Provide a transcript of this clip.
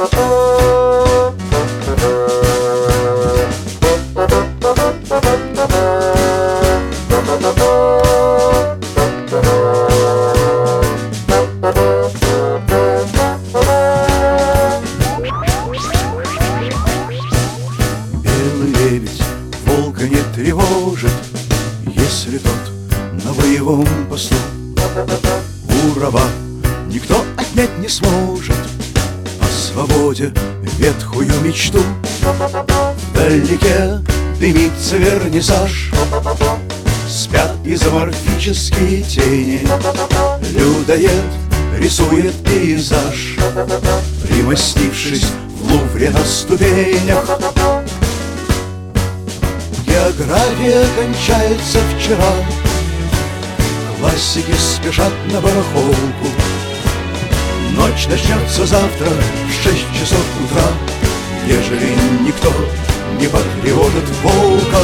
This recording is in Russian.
Белый лебедь волка не тревожит, если тот на боевом посту. Урова никто отнять не сможет о свободе ветхую мечту. Вдалеке дымится вернисаж, спят изоморфические тени. Людоед рисует пейзаж, примостившись в Лувре на ступенях. География кончается вчера, классики спешат на барахолку. Ночь начнется завтра в 6 часов утра, ежели никто не потревожит волка.